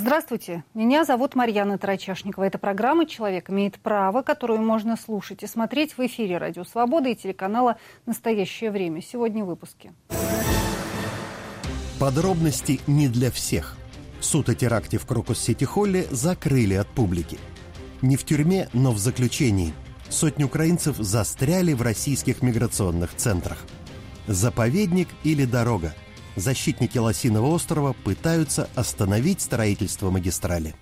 Здравствуйте, меня зовут Марьяна Тарачешникова. Это программа «Человек имеет право», которую можно слушать и смотреть в эфире «Радио Свобода» и телеканала «Настоящее время». Сегодня в выпуске. Подробности не для всех. Суд о теракте в Крокус-Сити-Холле закрыли от публики. Не в тюрьме, но в заключении. Сотни украинцев застряли в российских миграционных центрах. Заповедник или дорога? Защитники Лосиного острова пытаются остановить строительство магистрали.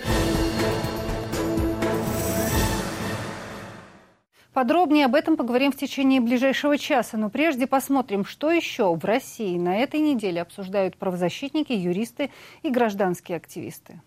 Подробнее об этом поговорим в течение ближайшего часа. Но прежде посмотрим, что еще в России на этой неделе обсуждают правозащитники, юристы и гражданские активисты.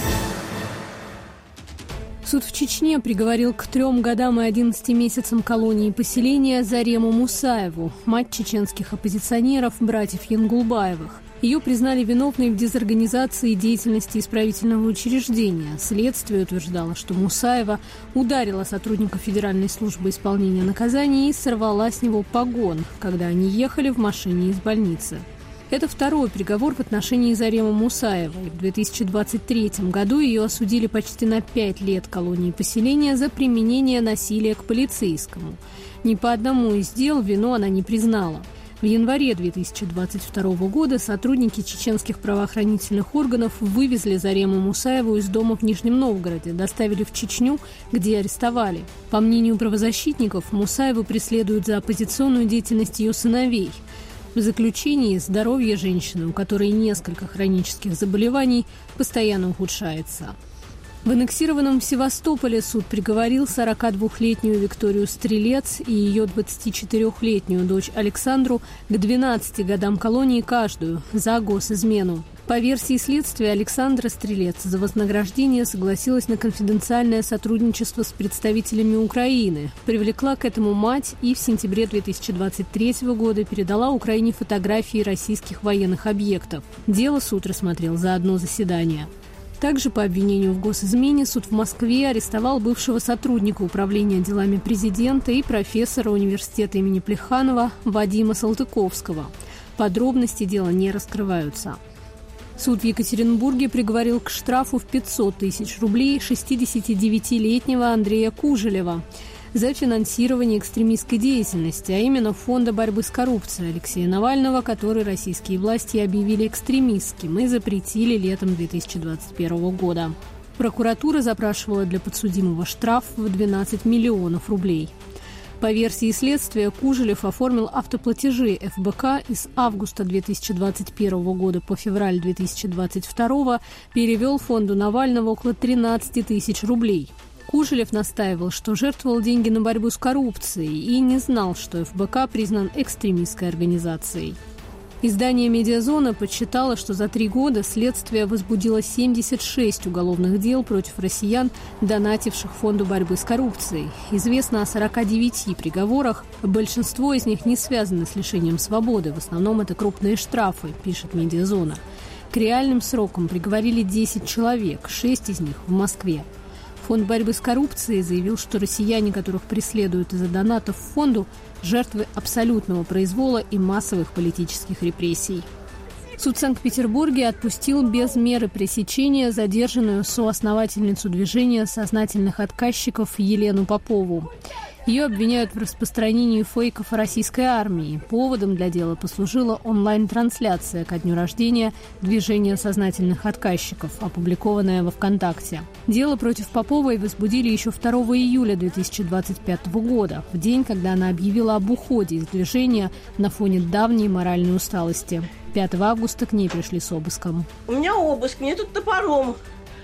Суд в Чечне приговорил к 3 годам и 11 месяцам колонии поселения Зарему Мусаеву, мать чеченских оппозиционеров, братьев Янгулбаевых. Ее признали виновной в дезорганизации деятельности исправительного учреждения. Следствие утверждало, что Мусаева ударила сотрудника Федеральной службы исполнения наказаний и сорвала с него погон, когда они ехали в машине из больницы. Это второй приговор в отношении Заремы Мусаевой. В 2023 году ее осудили почти на 5 лет колонии поселения за применение насилия к полицейскому. Ни по одному из дел вину она не признала. В январе 2022 года сотрудники чеченских правоохранительных органов вывезли Зарему Мусаеву из дома в Нижнем Новгороде, доставили в Чечню, где арестовали. По мнению правозащитников, Мусаеву преследуют за оппозиционную деятельность ее сыновей. В заключении здоровье женщины, у которой несколько хронических заболеваний, постоянно ухудшается. В аннексированном Севастополе суд приговорил 42-летнюю Викторию Стрелец и ее 24-летнюю дочь Александру к 12 годам колонии каждую за госизмену. По версии следствия, Александра Стрелец за вознаграждение согласилась на конфиденциальное сотрудничество с представителями Украины, привлекла к этому мать и в сентябре 2023 года передала Украине фотографии российских военных объектов. Дело суд рассмотрел за одно заседание. Также по обвинению в госизмене суд в Москве арестовал бывшего сотрудника Управления делами президента и профессора университета имени Плеханова Вадима Салтыковского. Подробности дела не раскрываются. Суд в Екатеринбурге приговорил к штрафу в 500 тысяч рублей 69-летнего Андрея Кужелева за финансирование экстремистской деятельности, а именно Фонда борьбы с коррупцией Алексея Навального, который российские власти объявили экстремистским и запретили летом 2021 года. Прокуратура запрашивала для подсудимого штраф в 12 миллионов рублей. По версии следствия, Кужелев оформил автоплатежи ФБК и с августа 2021 года по февраль 2022 перевел фонду Навального около 13 тысяч рублей. Кужелев настаивал, что жертвовал деньги на борьбу с коррупцией и не знал, что ФБК признан экстремистской организацией. Издание «Медиазона» подсчитало, что за 3 года следствие возбудило 76 уголовных дел против россиян, донативших Фонду борьбы с коррупцией. Известно о 49 приговорах, большинство из них не связаны с лишением свободы, в основном это крупные штрафы, пишет «Медиазона». К реальным срокам приговорили 10 человек, 6 из них в Москве. Фонд борьбы с коррупцией заявил, что россияне, которых преследуют из-за донатов в фонду, жертвы абсолютного произвола и массовых политических репрессий. Суд в Санкт-Петербурге отпустил без меры пресечения задержанную соосновательницу движения сознательных отказчиков Елену Попову. Ее обвиняют в распространении фейков о российской армии. Поводом для дела послужила онлайн-трансляция ко дню рождения движения сознательных отказчиков, опубликованная во ВКонтакте. Дело против Поповой возбудили еще 2 июля 2025 года, в день, когда она объявила об уходе из движения на фоне давней моральной усталости. 5 августа к ней пришли с обыском. У меня обыск, мне тут топором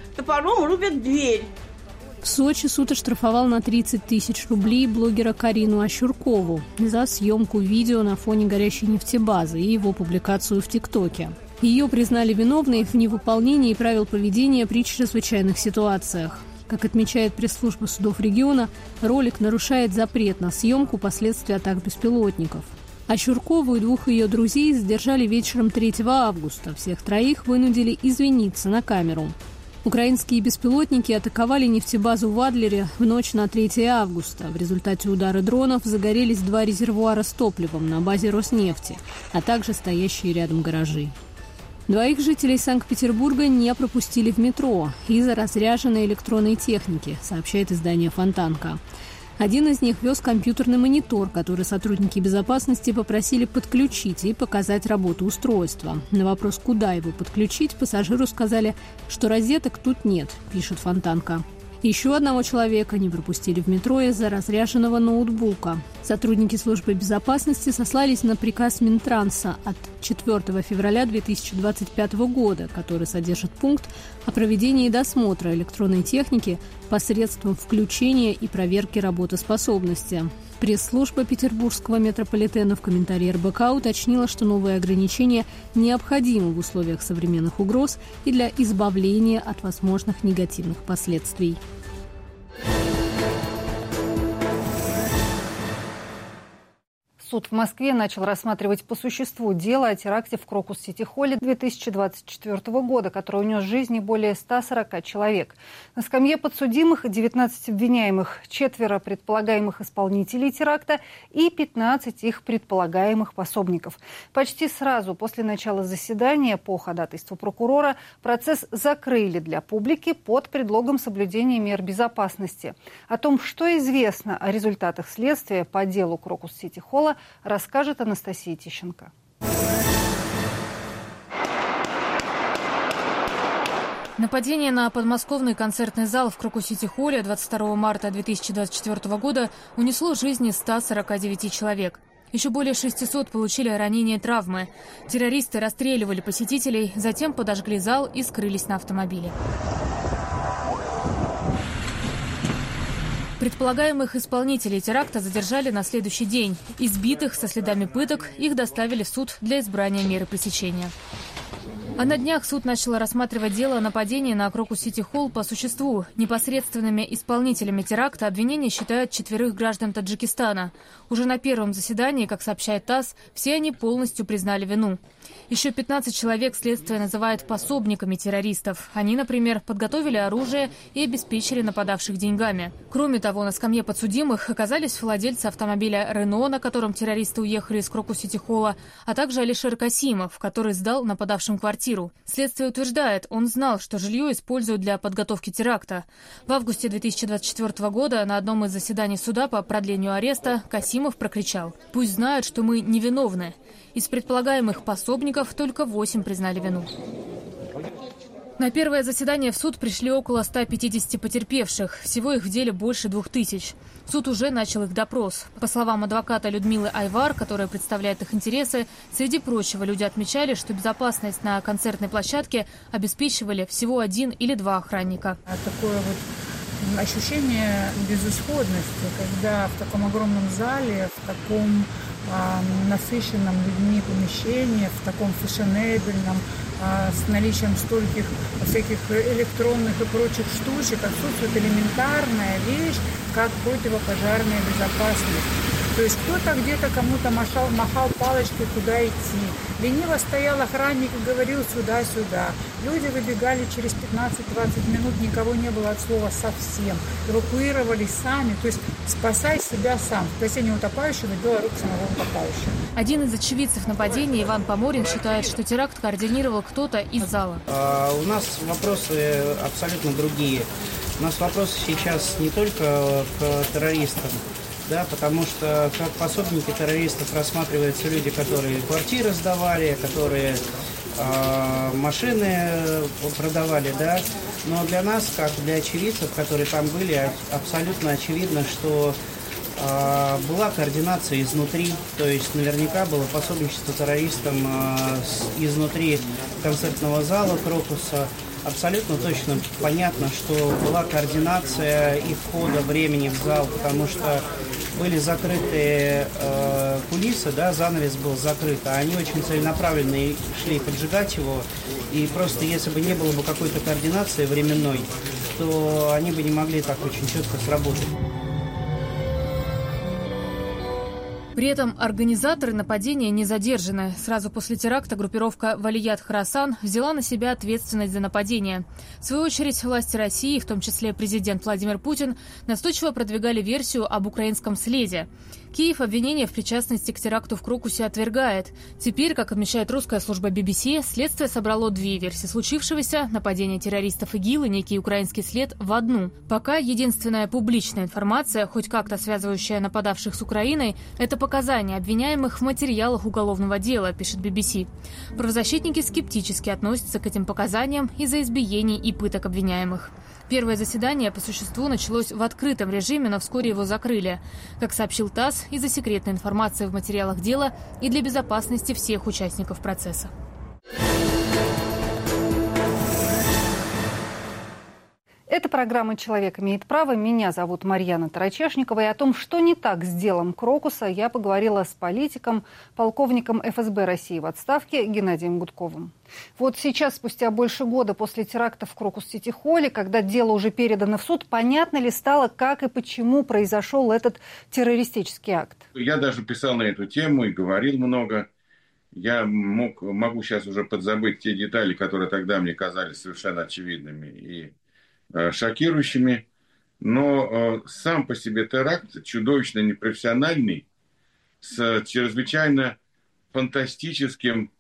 рубят дверь. В Сочи суд оштрафовал на 30 тысяч рублей блогера Карину Ощуркову за съемку видео на фоне горящей нефтебазы и его публикацию в ТикТоке. Ее признали виновной в невыполнении правил поведения при чрезвычайных ситуациях. Как отмечает пресс-служба судов региона, ролик нарушает запрет на съемку последствий атак беспилотников. Ощуркову и 2 ее друзей задержали вечером 3 августа. Всех 3 вынудили извиниться на камеру. Украинские беспилотники атаковали нефтебазу в Адлере в ночь на 3 августа. В результате удара дронов загорелись 2 резервуара с топливом на базе Роснефти, а также стоящие рядом гаражи. Двоих жителей Санкт-Петербурга не пропустили в метро из-за разряженной электронной техники, сообщает издание «Фонтанка». Один из них вез компьютерный монитор, который сотрудники безопасности попросили подключить и показать работу устройства. На вопрос, куда его подключить, пассажиру сказали, что розеток тут нет, пишет «Фонтанка». Еще одного человека не пропустили в метро из-за разряженного ноутбука. Сотрудники службы безопасности сослались на приказ Минтранса от 4 февраля 2025 года, который содержит пункт о проведении досмотра электронной техники посредством включения и проверки работоспособности. Пресс-служба Петербургского метрополитена в комментарии РБК уточнила, что новые ограничения необходимы в условиях современных угроз и для избавления от возможных негативных последствий. Суд в Москве начал рассматривать по существу дело о теракте в Крокус-Сити-Холле 2024 года, который унес жизни более 140 человек. На скамье подсудимых 19 обвиняемых, 4 предполагаемых исполнителей теракта и 15 их предполагаемых пособников. Почти сразу после начала заседания по ходатайству прокурора процесс закрыли для публики под предлогом соблюдения мер безопасности. О том, что известно о результатах следствия по делу Крокус-Сити-Холла, расскажет Анастасия Тищенко. Нападение на подмосковный концертный зал в Крокус-Сити-Холле 22 марта 2024 года унесло жизни 149 человек. Еще более 600 получили ранения и травмы. Террористы расстреливали посетителей, затем подожгли зал и скрылись на автомобиле. Предполагаемых исполнителей теракта задержали на следующий день. Избитых со следами пыток их доставили в суд для избрания меры пресечения. А на днях суд начал рассматривать дело о нападении на Крокус-Сити-Холл по существу. Непосредственными исполнителями теракта обвинения считают 4 граждан Таджикистана. Уже на первом заседании, как сообщает ТАСС, все они полностью признали вину. Еще 15 человек следствие называет пособниками террористов. Они, например, подготовили оружие и обеспечили нападавших деньгами. Кроме того, на скамье подсудимых оказались владельцы автомобиля «Рено», на котором террористы уехали из Крокус-Сити-Холла, а также Алишер Касимов, который сдал нападавшим квартиру. Следствие утверждает, он знал, что жилье используют для подготовки теракта. В августе 2024 года на одном из заседаний суда по продлению ареста Касимов прокричал: «Пусть знают, что мы невиновны». Из предполагаемых пособников только 8 признали вину. На первое заседание в суд пришли около 150 потерпевших. Всего их в деле больше 2000. Суд уже начал их допрос. По словам адвоката Людмилы Айвар, которая представляет их интересы, среди прочего люди отмечали, что безопасность на концертной площадке обеспечивали всего 1 или 2 охранника. Такое вот ощущение безысходности, когда в таком огромном зале, в таком насыщенном людьми помещении, в таком фешенебельном, с наличием стольких всяких электронных и прочих штучек отсутствует элементарная вещь, как противопожарная безопасность. То есть кто-то где-то кому-то махал палочкой, куда идти. Лениво стоял охранник и говорил сюда-сюда. Люди выбегали через 15-20 минут, никого не было от слова совсем. Эвакуировались сами, то есть спасай себя сам. Спасение утопающего – дело рук самого утопающего. Один из очевидцев нападения, Иван Поморин, считает, что теракт координировал кто-то из зала. У нас вопросы абсолютно другие. У нас вопросы сейчас не только к террористам, да, потому что как пособники террористов рассматриваются люди, которые квартиры сдавали, которые машины продавали, да. Но для нас, как для очевидцев, которые там были, абсолютно очевидно, что была координация изнутри, то есть наверняка было пособничество террористам изнутри концертного зала Крокуса. Абсолютно точно понятно, что была координация и входа времени в зал, потому что были закрыты кулисы, да, занавес был закрыт, а они очень целенаправленно шли поджигать его. И просто если бы не было бы какой-то координации временной, то они бы не могли так очень четко сработать. При этом организаторы нападения не задержаны. Сразу после теракта группировка «Валият Хорасан» взяла на себя ответственность за нападение. В свою очередь, власти России, в том числе президент Владимир Путин, настойчиво продвигали версию об украинском следе. Киев обвинение в причастности к теракту в Крокусе отвергает. Теперь, как отмечает русская служба BBC, следствие собрало две версии случившегося – нападение террористов ИГИЛ и некий украинский след в одну. Пока единственная публичная информация, хоть как-то связывающая нападавших с Украиной, это показания обвиняемых в материалах уголовного дела, пишет BBC. Правозащитники скептически относятся к этим показаниям из-за избиений и пыток обвиняемых. Первое заседание по существу началось в открытом режиме, но вскоре его закрыли. Как сообщил ТАСС, из-за секретной информации в материалах дела и для безопасности всех участников процесса. Это программа «Человек имеет право». Меня зовут Марьяна Тарачешникова. И о том, что не так с делом Крокуса, я поговорила с политиком, полковником ФСБ России в отставке Геннадием Гудковым. Вот сейчас, спустя больше года после теракта в Крокус-Сити-Холле, когда дело уже передано в суд, понятно ли стало, как и почему произошел этот террористический акт? Я даже писал на эту тему и говорил много. Я могу сейчас уже подзабыть те детали, которые тогда мне казались совершенно очевидными и шокирующими, но сам по себе теракт чудовищно непрофессиональный, с чрезвычайно фантастическим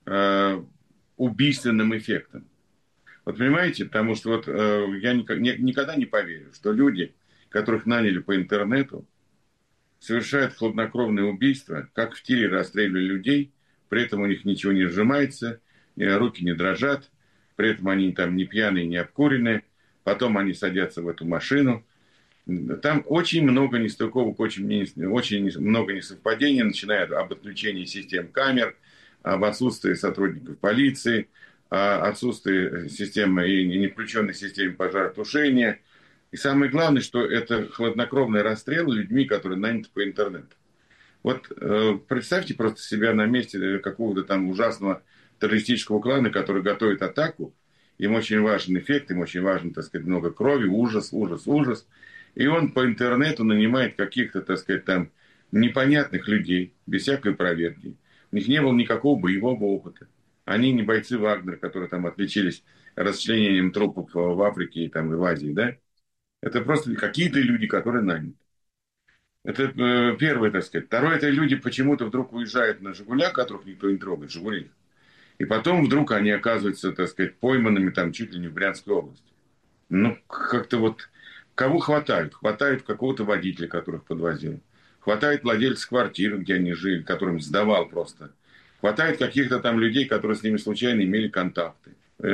убийственным эффектом. Вот понимаете, потому что вот, я никогда не поверю, что люди, которых наняли по интернету, совершают хладнокровное убийство, как в тире расстреливали людей, при этом у них ничего не сжимается, руки не дрожат, при этом они там не пьяные, не обкуренные. Потом они садятся в эту машину. Там очень много нестыковок, очень много несовпадений, начиная об отключении систем камер, об отсутствии сотрудников полиции, отсутствии системы и не включенной системы пожаротушения. И самое главное, что это хладнокровный расстрел людьми, которые наняты по интернету. Вот представьте просто себя на месте какого-то там ужасного террористического клана, который готовит атаку. Им очень важен эффект, им очень важно, так сказать, много крови, ужас. И он по интернету нанимает каких-то, так сказать, там непонятных людей, без всякой проверки. У них не было никакого боевого опыта. Они не бойцы Вагнера, которые там отличились расчленением трупов в Африке и там, и в Азии, да? Это просто какие-то люди, которые наняты. Это первое, так сказать. Второе, это люди почему-то вдруг уезжают на «Жигулях», которых никто не трогает, «Жигули». И потом вдруг они оказываются, так сказать, пойманными там чуть ли не в Брянской области. Ну, как-то вот кого хватает? Хватает какого-то водителя, которых подвозил. Хватает владельцев квартиры, где они жили, которым сдавал просто. Хватает каких-то там людей, которые с ними случайно имели контакты.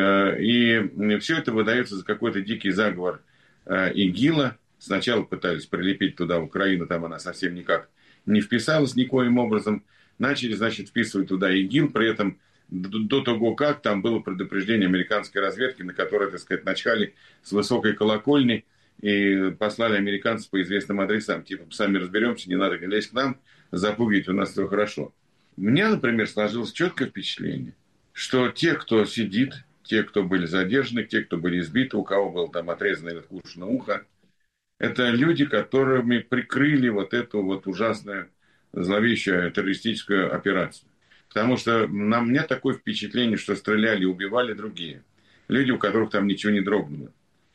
И все это выдается за какой-то дикий заговор ИГИЛа. Сначала пытались прилепить туда Украину, там она совсем никак не вписалась никоим образом. Начали, значит, вписывать туда ИГИЛ, при этом до того, как там было предупреждение американской разведки, на которое, так сказать, начхали с высокой колокольни и послали американцев по известным адресам. Типа, сами разберемся, не надо лезть к нам, запугивать, у нас все хорошо. У меня, например, сложилось четкое впечатление, что те, кто сидит, те, кто были задержаны, те, кто были избиты, у кого было там отрезано или откушено ухо, это люди, которыми прикрыли вот эту вот ужасную, зловещую террористическую операцию. Потому что у меня такое впечатление, что стреляли и убивали другие. Люди, у которых там ничего не дрогнуло.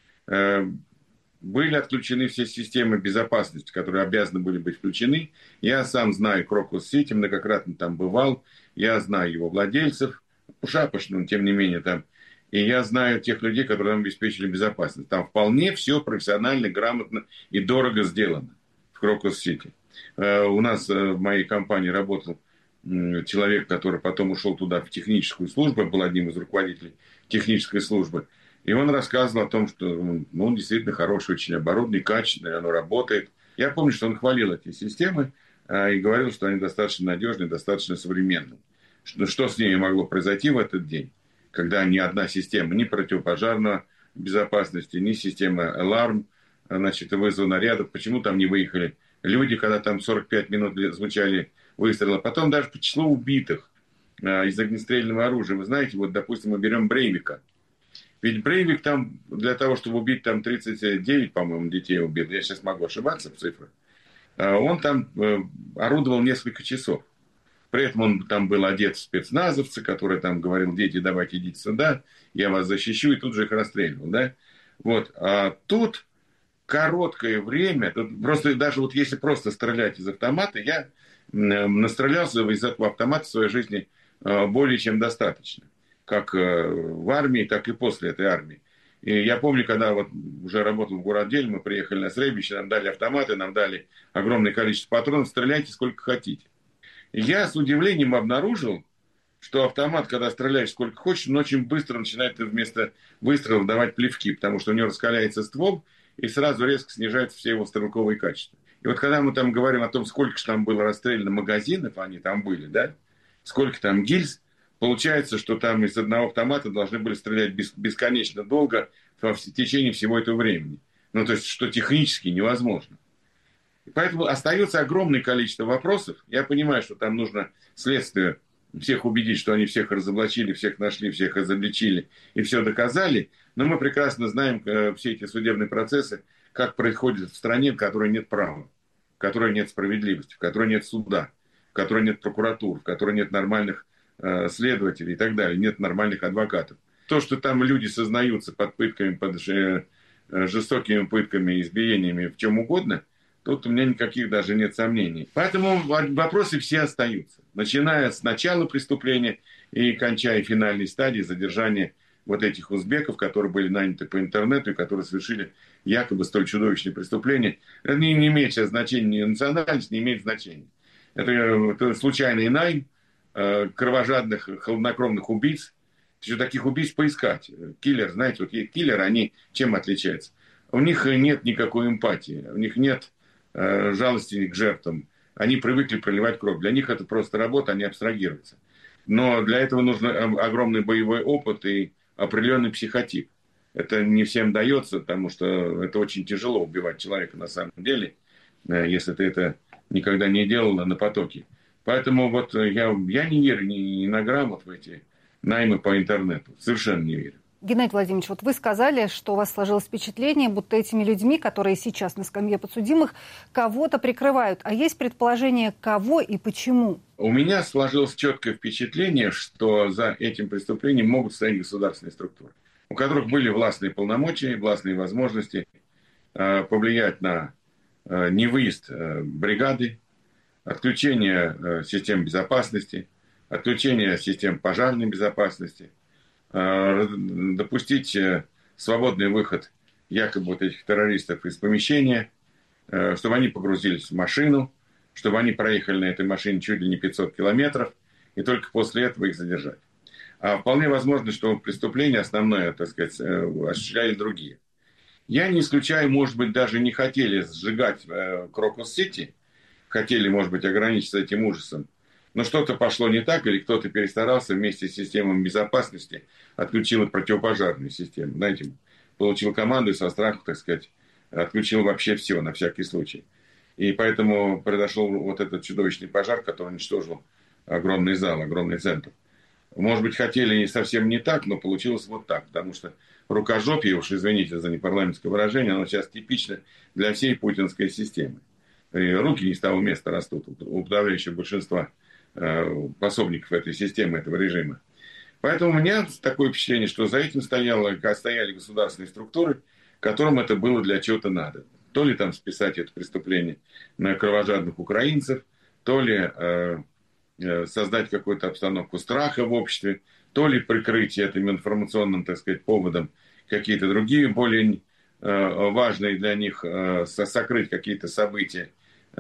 Были отключены все системы безопасности, которые обязаны были быть включены. Я сам знаю Крокус-Сити, многократно там бывал. Я знаю его владельцев, шапошно, но тем не менее там. И я знаю тех людей, которые нам обеспечили безопасность. Там вполне все профессионально, грамотно и дорого сделано в Крокус-Сити. У нас в моей компании работал человек, который потом ушел туда в техническую службу, был одним из руководителей технической службы. И он рассказывал о том, что он действительно хороший, очень оборудованный, качественный, оно работает. Я помню, что он хвалил эти системы и говорил, что они достаточно надежные, достаточно современные. Что с ними могло произойти в этот день, когда ни одна система, ни противопожарной безопасности, ни система аларм, значит, вызова нарядов, почему там не выехали люди, когда там 45 минут звучали выстрелы. Потом даже по числу убитых из огнестрельного оружия. Вы знаете, вот, допустим, мы берем Брейвика. Ведь Брейвик там, для того, чтобы убить там 39, по-моему, детей убил, я сейчас могу ошибаться в цифрах, он там орудовал несколько часов. При этом он там был одет в спецназовца, который там говорил: дети, давайте идите сюда, я вас защищу, и тут же их расстреливал, да. Вот. А тут короткое время, тут просто даже вот если просто стрелять из автомата, я настрелялся из этого автомата в своей жизни более чем достаточно. Как в армии, так и после этой армии. И я помню, когда вот уже работал в городделе, мы приехали на стрельбище, нам дали автоматы, нам дали огромное количество патронов, стреляйте сколько хотите. И я с удивлением обнаружил, что автомат, когда стреляешь сколько хочешь, он очень быстро начинает вместо выстрелов давать плевки, потому что у него раскаляется ствол, и сразу резко снижаются все его стрелковые качества. И вот когда мы там говорим о том, сколько же там было расстреляно магазинов, они там были, да, сколько там гильз, получается, что там из одного автомата должны были стрелять бесконечно долго в течение всего этого времени. Ну, то есть, что технически невозможно. И поэтому остается огромное количество вопросов. Я понимаю, что там нужно следствие всех убедить, что они всех разоблачили, всех нашли, всех изобличили и все доказали. Но мы прекрасно знаем все эти судебные процессы, как происходит в стране, в которой нет права, в которой нет справедливости, в которой нет суда, в которой нет прокуратур, в которой нет нормальных следователей и так далее, нет нормальных адвокатов. То, что там люди сознаются под пытками, под жестокими пытками, избиениями, в чем угодно, тут у меня никаких даже нет сомнений. Поэтому вопросы все остаются. Начиная с начала преступления и кончая финальной стадией задержания вот этих узбеков, которые были наняты по интернету и которые совершили якобы столь чудовищные преступления. Это не имеет сейчас значения, национальность не имеет значения. Это случайный найм кровожадных, хладнокровных убийц. Еще таких убийц поискать. Киллер, знаете, вот киллеры, они чем отличаются? У них нет никакой эмпатии, у них нет жалости к жертвам. Они привыкли проливать кровь. Для них это просто работа, они абстрагируются. Но для этого нужен огромный боевой опыт и определенный психотип. Это не всем дается, потому что это очень тяжело убивать человека на самом деле, если ты это никогда не делал на потоке. Поэтому вот я не верю ни на грамм вот в эти наймы по интернету. Совершенно не верю. Геннадий Владимирович, вот вы сказали, что у вас сложилось впечатление, будто этими людьми, которые сейчас на скамье подсудимых, кого-то прикрывают. А есть предположение, кого и почему? У меня сложилось четкое впечатление, что за этим преступлением могут стоять государственные структуры, у которых были властные полномочия, властные возможности повлиять на невыезд бригады, отключение систем безопасности, отключение систем пожарной безопасности, допустить свободный выход якобы вот этих террористов из помещения, чтобы они погрузились в машину, чтобы они проехали на этой машине чуть ли не 500 километров, и только после этого их задержать. А вполне возможно, что преступление основное, так сказать, осуществляли другие. Я не исключаю, может быть, даже не хотели сжигать Крокус-Сити, хотели, может быть, ограничиться этим ужасом, но что-то пошло не так, или кто-то перестарался вместе с системой безопасности, отключил противопожарную систему. Знаете, получил команду и со страху, так сказать, отключил вообще все, на всякий случай. И поэтому произошел вот этот чудовищный пожар, который уничтожил огромный зал, огромный центр. Может быть, хотели совсем не так, но получилось вот так, потому что рукожопие, уж извините за непарламентское выражение, оно сейчас типично для всей путинской системы. И руки не с того места растут у подавляющего большинства пособников этой системы, этого режима. Поэтому у меня такое впечатление, что за этим стояли государственные структуры, которым это было для чего-то надо. То ли там списать это преступление на кровожадных украинцев, то ли создать какую-то обстановку страха в обществе, то ли прикрыть этим информационным, так сказать, поводом какие-то другие, более важные для них, сокрыть какие-то события,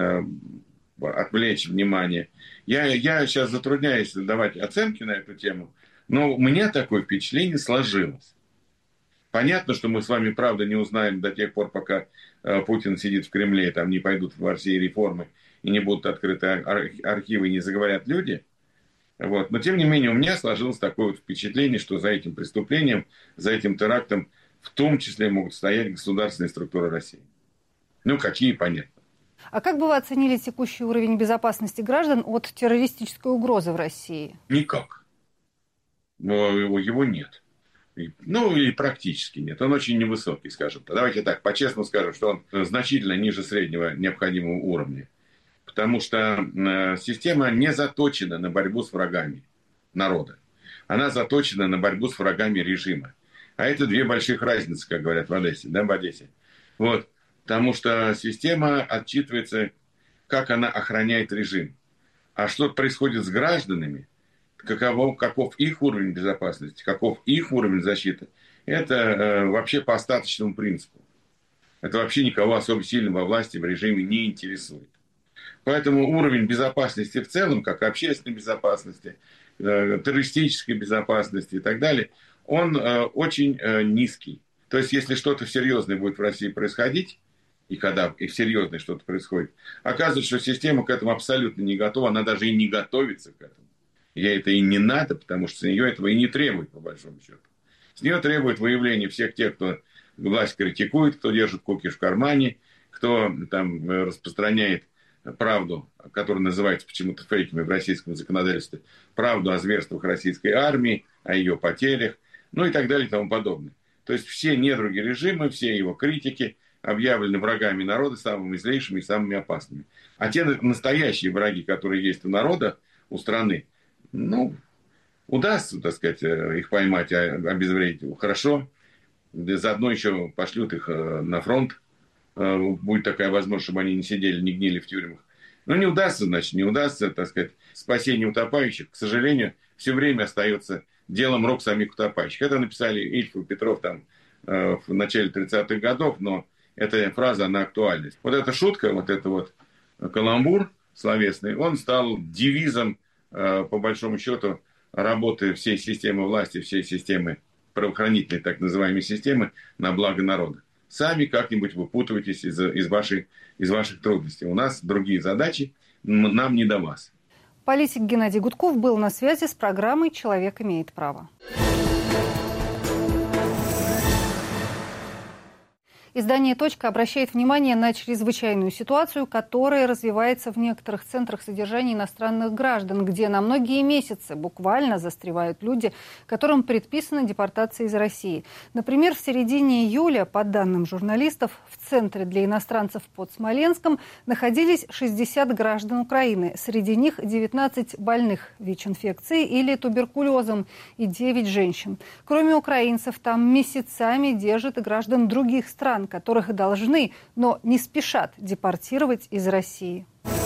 отвлечь внимание. Я сейчас затрудняюсь давать оценки на эту тему, но у меня такое впечатление сложилось. Понятно, что мы с вами, правда, не узнаем до тех пор, пока Путин сидит в Кремле, там не пойдут в России реформы, и не будут открыты архивы, и не заговорят люди. Вот. Но, тем не менее, у меня сложилось такое вот впечатление, что за этим преступлением, за этим терактом, в том числе могут стоять государственные структуры России. Ну, какие, понятно. А как бы вы оценили текущий уровень безопасности граждан от террористической угрозы в России? Никак. Его нет. Ну, или практически нет. Он очень невысокий, скажем так. Давайте так, по-честному скажем, что он значительно ниже среднего необходимого уровня. Потому что система не заточена на борьбу с врагами народа. Она заточена на борьбу с врагами режима. А это две больших разницы, как говорят в Одессе. Да, в Одессе. Вот. Потому что система отчитывается, как она охраняет режим. А что происходит с гражданами, каков их уровень безопасности, каков их уровень защиты, это вообще по остаточному принципу. Это вообще никого особо сильно во власти, в режиме не интересует. Поэтому уровень безопасности в целом, как общественной безопасности, террористической безопасности и так далее, он очень низкий. То есть, если что-то серьезное будет в России происходить, и когда серьезное что-то происходит, оказывается, что система к этому абсолютно не готова, она даже и не готовится к этому. Ей это и не надо, потому что с нее этого и не требует, по большому счету. С нее требует выявления всех тех, кто власть критикует, кто держит кукиш в кармане, кто там распространяет правду, которая называется почему-то фейками в российском законодательстве, правду о зверствах российской армии, о ее потерях, ну и так далее и тому подобное. То есть все недруги режима, все его критики объявлены врагами народа, самыми злейшими и самыми опасными. А те настоящие враги, которые есть у народа, у страны, ну, удастся, так сказать, их поймать, обезвредить, хорошо. Заодно еще пошлют их на фронт. Будет такая возможность, чтобы они не сидели, не гнили в тюрьмах. Но не удастся, значит, не удастся, так сказать, спасение утопающих, к сожалению, все время остается делом рук самих утопающих. Это написали Ильф и Петров там в начале 30-х годов, но эта фраза, она актуальна. Вот эта шутка, вот это вот каламбур словесный, он стал девизом, по большому счету, работы всей системы власти, всей системы правоохранительной, так называемой системы, на благо народа. Сами как-нибудь выпутывайтесь из ваших трудностей. У нас другие задачи, нам не до вас. Политик Геннадий Гудков был на связи с программой «Человек имеет право». Издание «Точка» обращает внимание на чрезвычайную ситуацию, которая развивается в некоторых центрах содержания иностранных граждан, где на многие месяцы буквально застревают люди, которым предписана депортация из России. Например, в середине июля, по данным журналистов, в Центре для иностранцев под Смоленском находились 60 граждан Украины. Среди них 19 больных ВИЧ-инфекцией или туберкулезом и 9 женщин. Кроме украинцев, там месяцами держат и граждан других стран, которых должны, но не спешат депортировать из России.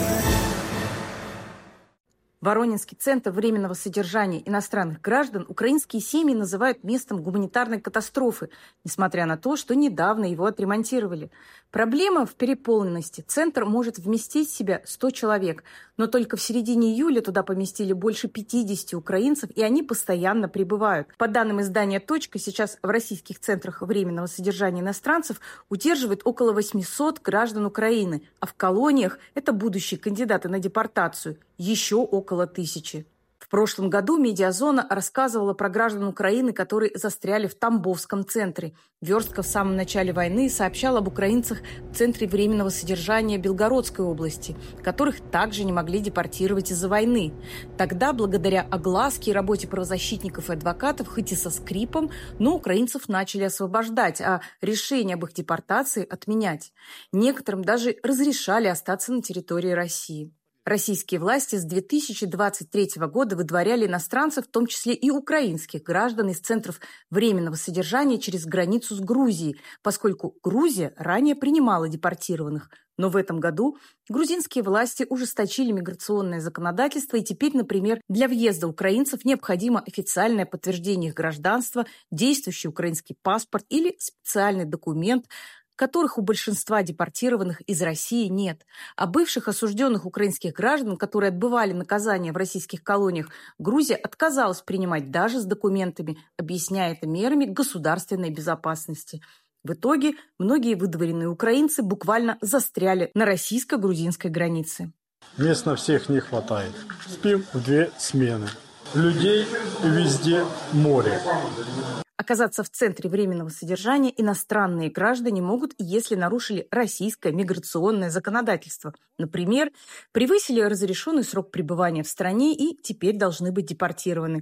Воронежский центр временного содержания иностранных граждан украинские семьи называют местом гуманитарной катастрофы, несмотря на то, что недавно его отремонтировали. Проблема в переполненности. Центр может вместить в себя 100 человек, но только в середине июля туда поместили больше 50 украинцев, и они постоянно прибывают. По данным издания «Точка», сейчас в российских центрах временного содержания иностранцев удерживает около 800 граждан Украины, а в колониях, это будущие кандидаты на депортацию, еще около 1000. В прошлом году «Медиазона» рассказывала про граждан Украины, которые застряли в Тамбовском центре. Верстка в самом начале войны сообщала об украинцах в Центре временного содержания Белгородской области, которых также не могли депортировать из-за войны. Тогда, благодаря огласке и работе правозащитников и адвокатов, хоть и со скрипом, но украинцев начали освобождать, а решение об их депортации отменять. Некоторым даже разрешали остаться на территории России. Российские власти с 2023 года выдворяли иностранцев, в том числе и украинских граждан, из центров временного содержания через границу с Грузией, поскольку Грузия ранее принимала депортированных. Но в этом году грузинские власти ужесточили миграционное законодательство, и теперь, например, для въезда украинцев необходимо официальное подтверждение их гражданства, действующий украинский паспорт или специальный документ, которых у большинства депортированных из России нет. А бывших осужденных украинских граждан, которые отбывали наказание в российских колониях, Грузия отказалась принимать даже с документами, объясняя это мерами государственной безопасности. В итоге многие выдворенные украинцы буквально застряли на российско-грузинской границе. Мест на всех не хватает. Спим в 2 смены. Людей везде море. Оказаться в центре временного содержания иностранные граждане могут, если нарушили российское миграционное законодательство. Например, превысили разрешенный срок пребывания в стране и теперь должны быть депортированы.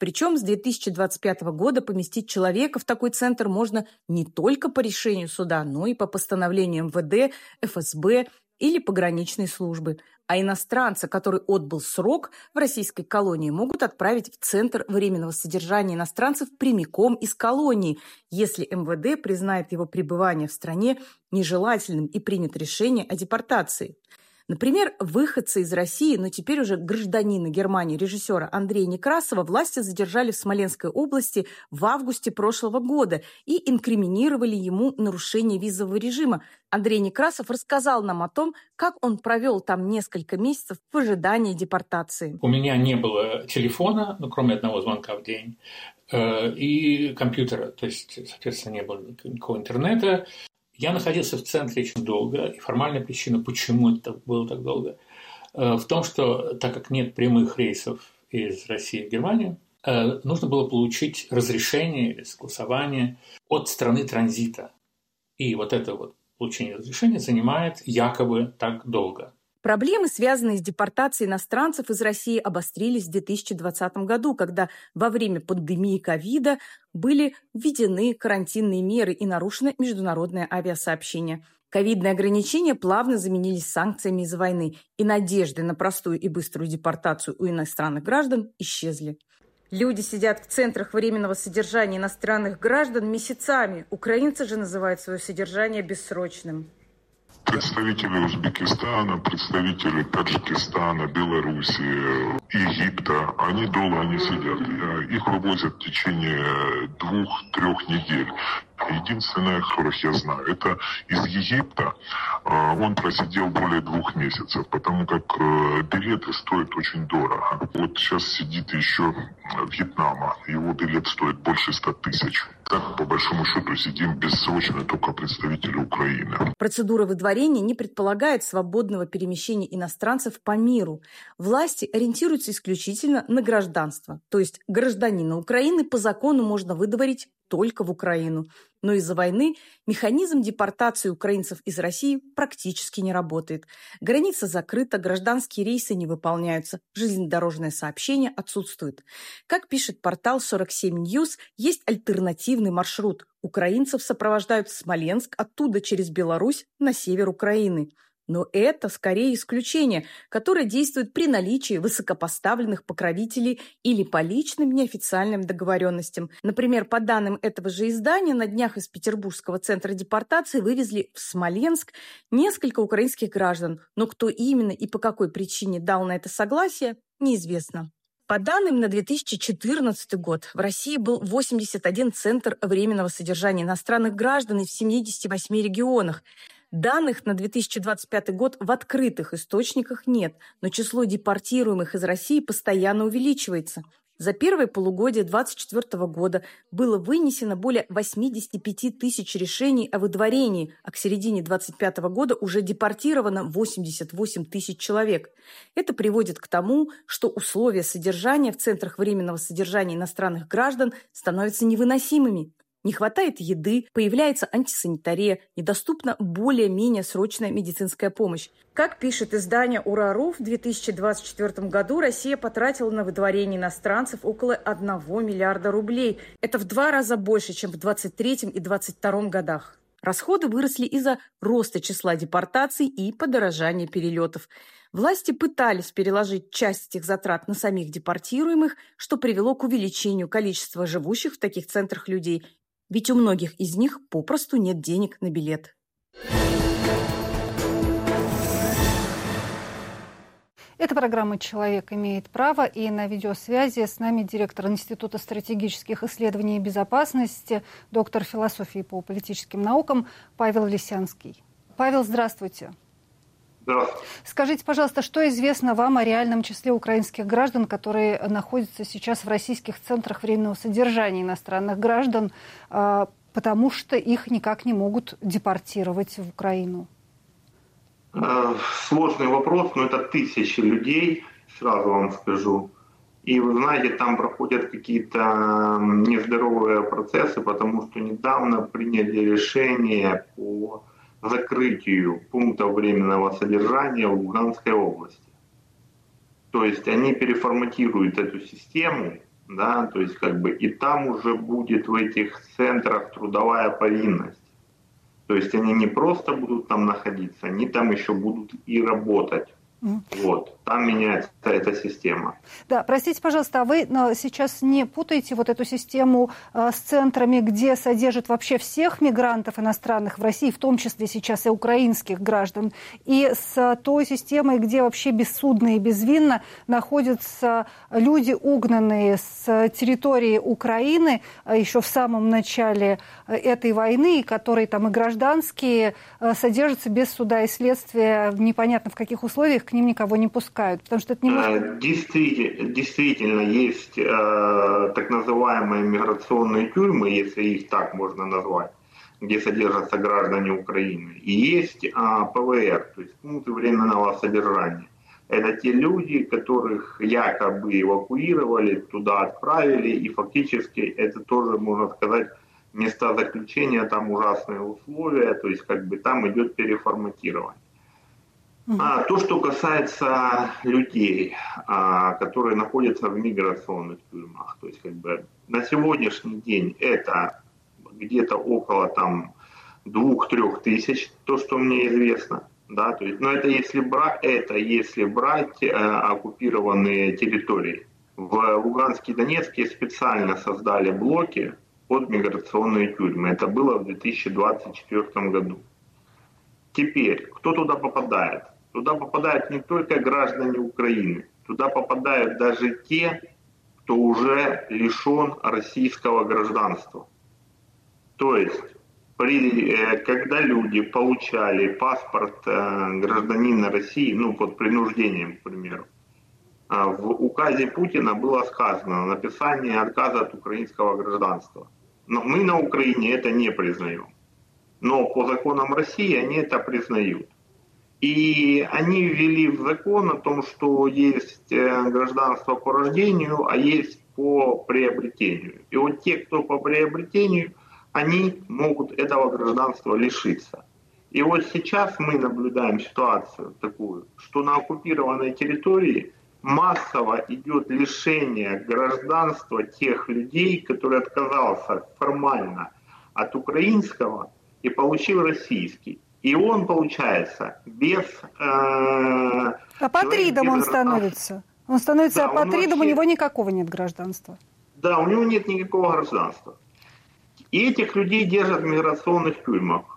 Причем с 2025 года поместить человека в такой центр можно не только по решению суда, но и по постановлению МВД, ФСБ или пограничной службы. А иностранца, который отбыл срок в российской колонии, могут отправить в Центр временного содержания иностранцев прямиком из колонии, если МВД признает его пребывание в стране нежелательным и примет решение о депортации. Например, выходца из России, но теперь уже гражданина Германии, режиссера Андрея Некрасова, власти задержали в Смоленской области в августе прошлого года и инкриминировали ему нарушение визового режима. Андрей Некрасов рассказал нам о том, как он провел там несколько месяцев в ожидании депортации. У меня не было телефона, кроме одного звонка в день, и компьютера, то есть, соответственно, не было никакого интернета. Я находился в центре очень долго, и формальная причина, почему это было так долго, в том, что так как нет прямых рейсов из России в Германию, нужно было получить разрешение или согласование от страны транзита. И вот это вот получение разрешения занимает якобы так долго. Проблемы, связанные с депортацией иностранцев из России, обострились в 2020 году, когда во время пандемии ковида были введены карантинные меры и нарушено международное авиасообщение. Ковидные ограничения плавно заменились санкциями из-за войны, и надежды на простую и быструю депортацию у иностранных граждан исчезли. Люди сидят в центрах временного содержания иностранных граждан месяцами. Украинцы же называют свое содержание бессрочным. Представители Узбекистана, представители Таджикистана, Беларуси, Египта, они долго не сидят. Их вывозят в течение 2-3 недель. Единственное, которых я знаю, это из Египта. Он просидел более 2 месяцев, потому как билеты стоят очень дорого. Вот сейчас сидит еще Вьетнама. Его билет стоит больше 100 тысяч. Так, по большому счету, сидим бессрочно только представители Украины. Процедура выдворения не предполагает свободного перемещения иностранцев по миру. Власти ориентируются исключительно на гражданство. То есть гражданина Украины по закону можно выдворить только в Украину. Но из-за войны механизм депортации украинцев из России практически не работает. Граница закрыта, гражданские рейсы не выполняются, железнодорожное сообщение отсутствует. Как пишет портал 47 News, есть альтернативный маршрут. Украинцев сопровождают в Смоленск, оттуда через Беларусь на север Украины. Но это скорее исключение, которое действует при наличии высокопоставленных покровителей или по личным неофициальным договоренностям. Например, по данным этого же издания, на днях из Петербургского центра депортации вывезли в Смоленск несколько украинских граждан. Но кто именно и по какой причине дал на это согласие, неизвестно. По данным на 2014 год в России был 81 центр временного содержания иностранных граждан и в 78 регионах. Данных на 2025 год в открытых источниках нет, но число депортируемых из России постоянно увеличивается. За первое полугодие 2024 года было вынесено более 85 тысяч решений о выдворении, а к середине 2025 года уже депортировано 88 тысяч человек. Это приводит к тому, что условия содержания в центрах временного содержания иностранных граждан становятся невыносимыми. Не хватает еды, появляется антисанитария, недоступна более-менее срочная медицинская помощь. Как пишет издание «Ура.ру», в 2024 году Россия потратила на выдворение иностранцев около 1 миллиарда рублей. Это в 2 раза больше, чем в 2023 и 2022 годах. Расходы выросли из-за роста числа депортаций и подорожания перелетов. Власти пытались переложить часть этих затрат на самих депортируемых, что привело к увеличению количества живущих в таких центрах людей. Ведь у многих из них попросту нет денег на билет. Это программа «Человек имеет право», и на видеосвязи с нами директор Института стратегических исследований и безопасности, доктор философии по политическим наукам Павел Лисянский. Павел, здравствуйте. Здравствуйте. Скажите, пожалуйста, что известно вам о реальном числе украинских граждан, которые находятся сейчас в российских центрах временного содержания иностранных граждан, потому что их никак не могут депортировать в Украину? Сложный вопрос, но это тысячи людей, сразу вам скажу. И вы знаете, там проходят какие-то нездоровые процессы, потому что недавно приняли решение по закрытию пунктов временного содержания в Луганской области. То есть они переформатируют эту систему да, то есть как бы и там уже будет в этих центрах трудовая повинность. То есть они не просто будут там находиться, они там еще будут и работать. Вот, там меняется эта система. Да, простите, пожалуйста, а вы сейчас не путаете вот эту систему с центрами, где содержат вообще всех мигрантов иностранных в России, в том числе сейчас и украинских граждан, и с той системой, где вообще бессудно и безвинно находятся люди, угнанные с территории Украины еще в самом начале этой войны, которые там и гражданские содержатся без суда и следствия, непонятно в каких условиях, к ним никого не пускают, потому что это немножко... Действительно, есть так называемые миграционные тюрьмы, если их так можно назвать, где содержатся граждане Украины. И есть ПВР, то есть пункты временного содержания. Это те люди, которых якобы эвакуировали, туда отправили, и фактически это тоже, можно сказать, места заключения, там ужасные условия, то есть как бы там идет переформатирование. То, что касается людей, которые находятся в миграционных тюрьмах, то есть как бы на сегодняшний день это где-то около там 2-3 тысяч, то, что мне известно, да, то есть, но это если брать оккупированные территории. В Луганске и Донецке специально создали блоки под миграционные тюрьмы. Это было в 2024 году. Теперь, кто туда попадает? Туда попадают не только граждане Украины, туда попадают даже те, кто уже лишен российского гражданства. То есть, когда люди получали паспорт гражданина России, ну под принуждением, к примеру, в указе Путина было сказано написание отказа от украинского гражданства. Но мы на Украине это не признаем. Но по законам России они это признают. И они ввели в закон о том, что есть гражданство по рождению, а есть по приобретению. И вот те, кто по приобретению, они могут этого гражданства лишиться. И вот сейчас мы наблюдаем ситуацию такую, что на оккупированной территории массово идет лишение гражданства тех людей, которые отказался формально от украинского и получил российский. И он, получается, без... апатридом он становится. Он становится апатридом, у него никакого нет гражданства. Да, у него нет никакого гражданства. И этих людей держат в миграционных тюрьмах.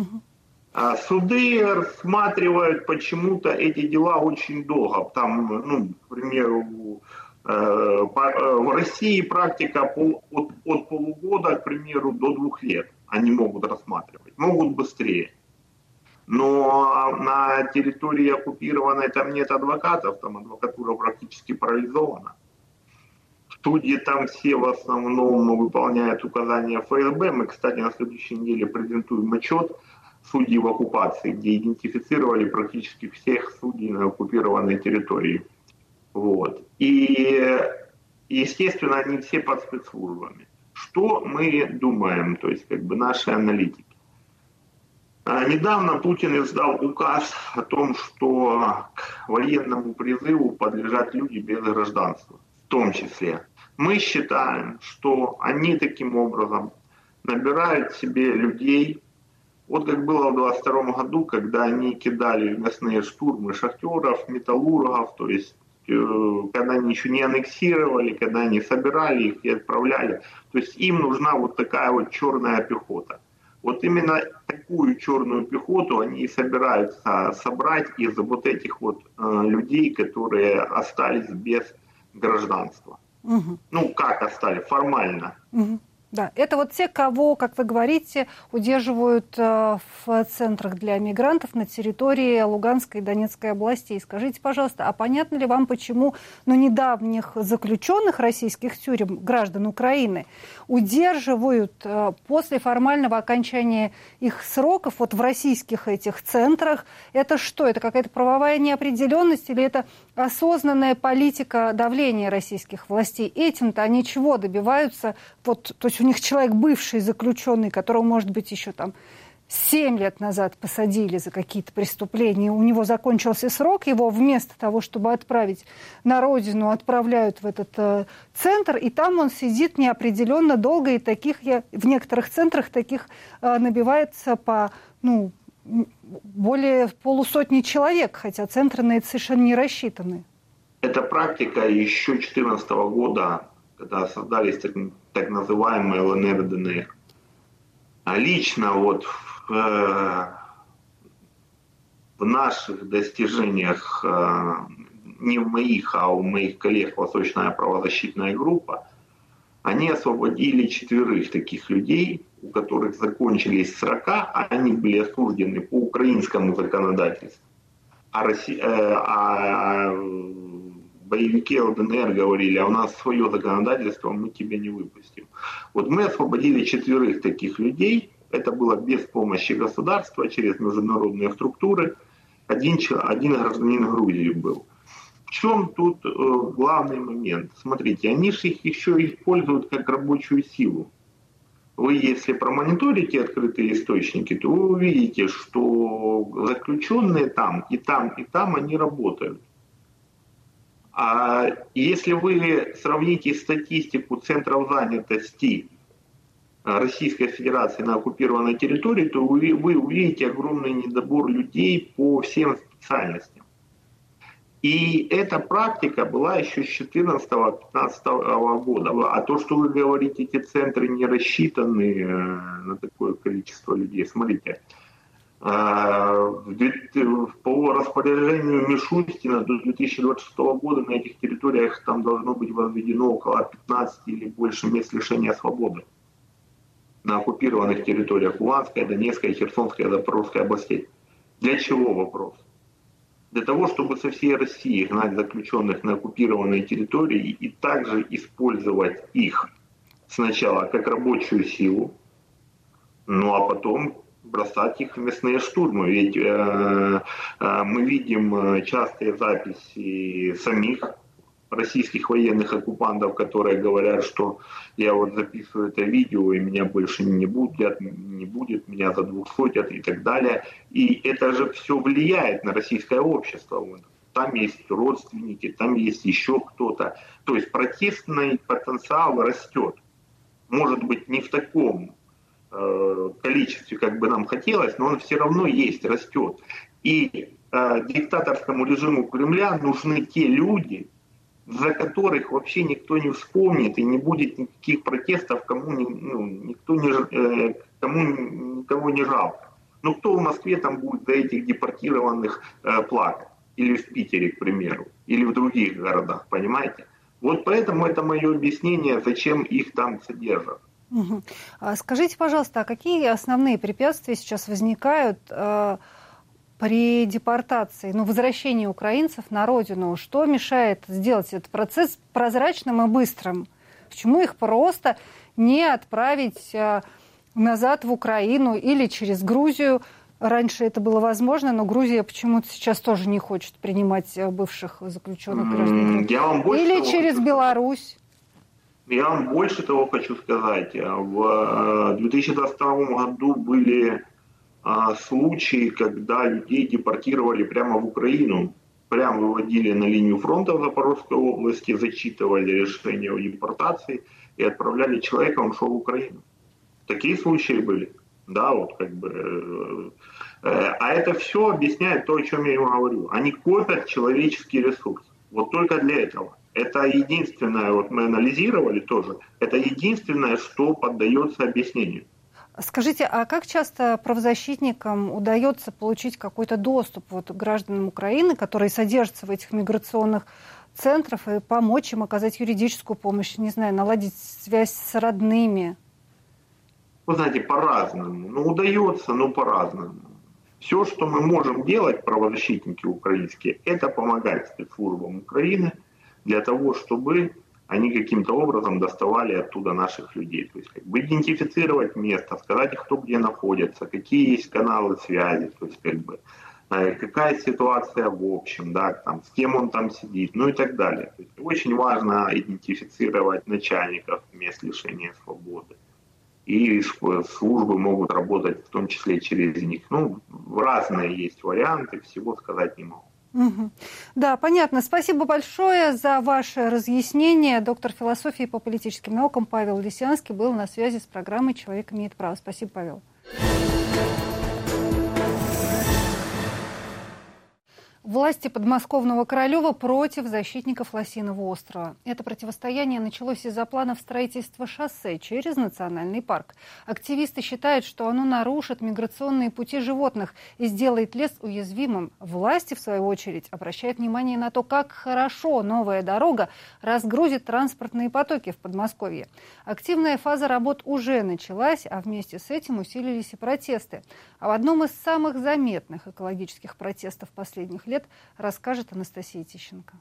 Суды рассматривают почему-то эти дела очень долго. Там, ну, к примеру, в России практика от полугода, к примеру, до 2 лет они могут рассматривать. Могут быстрее. Но на территории оккупированной там нет адвокатов, там адвокатура практически парализована. Судьи там все в основном выполняют указания ФСБ. Мы, кстати, на следующей неделе презентуем отчет судей в оккупации, где идентифицировали практически всех судей на оккупированной территории. Вот. И, естественно, они все под спецслужбами. Что мы думаем, то есть как бы наши аналитики? Недавно Путин издал указ о том, что к военному призыву подлежат люди без гражданства, в том числе. Мы считаем, что они таким образом набирают себе людей. Вот как было в 2022 году, когда они кидали мясные штурмы шахтеров, металлургов, то есть когда они еще не аннексировали, когда они собирали их и отправляли. То есть им нужна вот такая вот черная пехота. Вот именно такую черную пехоту они и собираются собрать из вот этих вот людей, которые остались без гражданства. Ну, как остались? Формально. Да, это вот те, кого, как вы говорите, удерживают в центрах для мигрантов на территории Луганской и Донецкой областей. Скажите, пожалуйста, а понятно ли вам, почему недавних заключенных российских тюрем, граждан Украины, удерживают после формального окончания их сроков вот в российских этих центрах? Это что? Это какая-то правовая неопределенность или это осознанная политика давления российских властей? Этим-то они чего добиваются? Вот, то есть у них человек бывший заключенный, которому может быть еще там 7 лет назад посадили за какие-то преступления, у него закончился срок, его вместо того, чтобы отправить на родину, отправляют в этот центр, и там он сидит неопределенно долго, и в некоторых центрах таких набивается по более 500 человек, хотя центры на это совершенно не рассчитаны. Эта практика еще 2014 года, когда создались так называемые ЛНР и ДНР. А лично вот в наших достижениях, не в моих, а у моих коллег Восточная правозащитная группа, они освободили 4 таких людей, у которых закончились срока, а они были осуждены по украинскому законодательству. А боевики ЛДНР говорили, а у нас свое законодательство, мы тебя не выпустим. Вот мы освободили 4 таких людей. Это было без помощи государства, через международные структуры. Один гражданин Грузии был. В чем тут главный момент? Смотрите, они же их еще используют как рабочую силу. Вы, если промониторите открытые источники, то вы увидите, что заключенные там, и там они работают. А если вы сравните статистику центров занятости Российской Федерации на оккупированной территории, то вы увидите огромный недобор людей по всем специальностям. И эта практика была еще с 2014-2015 года. А то, что вы говорите, эти центры не рассчитаны на такое количество людей, смотрите, по распоряжению Мишустина до 2026 года на этих территориях там должно быть возведено около 15 или больше мест лишения свободы на оккупированных территориях Луганской, Донецкой, Херсонской, Запорожской областей. Для чего вопрос? Для того, чтобы со всей России гнать заключенных на оккупированные территории и также использовать их сначала как рабочую силу, ну а потом бросать их в мясные штурмы. Ведь мы видим частые записи самих российских военных оккупантов, которые говорят, что я вот записываю это видео, и меня больше не будет, меня задвухсотят и так далее. И это же все влияет на российское общество. Там есть родственники, там есть еще кто-то. То есть протестный потенциал растет. Может быть, не в таком количестве, как бы нам хотелось, но он все равно есть, растет. И диктаторскому режиму Кремля нужны те люди, за которых вообще никто не вспомнит и не будет никаких протестов, кому никого не жалко. Ну кто в Москве там будет за этих депортированных плакать? Или в Питере, к примеру, или в других городах, понимаете? Вот поэтому это мое объяснение, зачем их там содержат. Угу. Скажите, пожалуйста, а какие основные препятствия сейчас возникают при депортации, возвращении украинцев на родину? Что мешает сделать этот процесс прозрачным и быстрым? Почему их просто не отправить назад в Украину или через Грузию? Раньше это было возможно, но Грузия почему-то сейчас тоже не хочет принимать бывших заключенных граждан. Или через Беларусь. Я вам больше того хочу сказать. В 2022 году были случаи, когда людей депортировали прямо в Украину, прямо выводили на линию фронта в Запорожской области, зачитывали решение о депортации и отправляли человека, он шел в Украину. Такие случаи были. Да, вот как бы. А это все объясняет то, о чем я ему говорю. Они копят человеческий ресурс. Вот только для этого. Это единственное, вот мы анализировали тоже, это единственное, что поддается объяснению. Скажите, а как часто правозащитникам удается получить какой-то доступ к гражданам Украины, которые содержатся в этих миграционных центрах, и помочь им оказать юридическую помощь, не знаю, наладить связь с родными? Вы знаете, по-разному. Удается, но по-разному. Все, что мы можем делать, правозащитники украинские, это помогать спецслужбам Украины для того, чтобы они каким-то образом доставали оттуда наших людей. То есть идентифицировать место, сказать, кто где находится, какие есть каналы связи, то есть какая ситуация в общем, да, там, с кем он там сидит, и так далее. То есть очень важно идентифицировать начальников мест лишения свободы. и службы могут работать в том числе через них. Разные есть варианты, всего сказать не могу. Угу. Да, понятно. Спасибо большое за ваше разъяснение. Доктор философии по политическим наукам Павел Лисянский был на связи с программой «Человек имеет право». Спасибо, Павел. Власти подмосковного Королева против защитников Лосиного острова. Это противостояние началось из-за планов строительства шоссе через национальный парк. Активисты считают, что оно нарушит миграционные пути животных и сделает лес уязвимым. Власти, в свою очередь, обращают внимание на то, как хорошо новая дорога разгрузит транспортные потоки в Подмосковье. Активная фаза работ уже началась, а вместе с этим усилились и протесты. Об одном из самых заметных экологических протестов последних лет расскажет Анастасия Тищенко.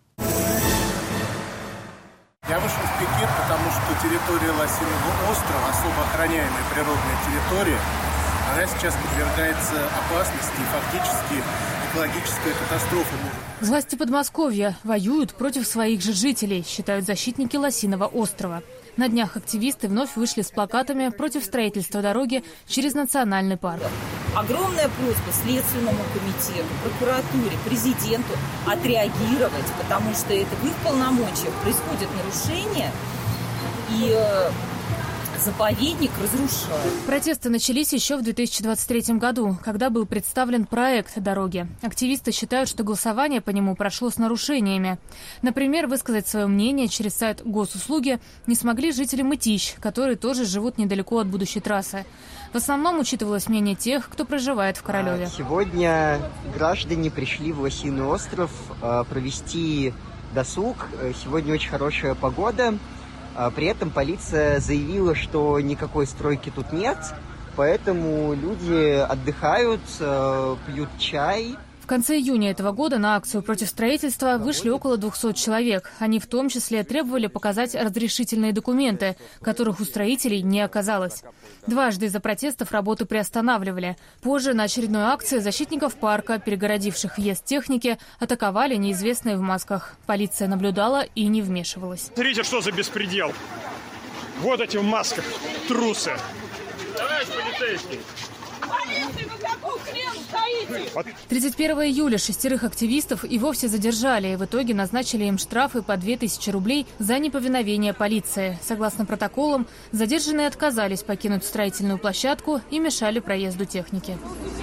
Я вышел в пикет, потому что территория Лосиного острова, особо охраняемая природная территория, она сейчас подвергается опасности и фактически экологическая катастрофа может. Власти Подмосковья воюют против своих же жителей, считают защитники Лосиного острова. На днях активисты вновь вышли с плакатами против строительства дороги через национальный парк. Огромная просьба Следственному комитету, прокуратуре, президенту отреагировать, потому что это в их полномочиях происходят нарушения, и заповедник разрушают. Протесты начались еще в 2023 году, когда был представлен проект дороги. Активисты считают, что голосование по нему прошло с нарушениями. Например, высказать свое мнение через сайт госуслуги не смогли жители Мытищ, которые тоже живут недалеко от будущей трассы. В основном учитывалось мнение тех, кто проживает в Королеве. Сегодня граждане пришли в Лосиный остров провести досуг. Сегодня очень хорошая погода. При этом полиция заявила, что никакой стройки тут нет, поэтому люди отдыхают, пьют чай. В конце июня этого года на акцию против строительства вышли около 200 человек. Они в том числе требовали показать разрешительные документы, которых у строителей не оказалось. Дважды из-за протестов работы приостанавливали. Позже на очередной акции защитников парка, перегородивших въезд техники, атаковали неизвестные в масках. Полиция наблюдала и не вмешивалась. Смотрите, что за беспредел. Вот эти в масках трусы. Товарищ полицейский. 31 июля 6 активистов и вовсе задержали, и в итоге назначили им штрафы по 2000 рублей за неповиновение полиции. Согласно протоколам, задержанные отказались покинуть строительную площадку и мешали проезду техники.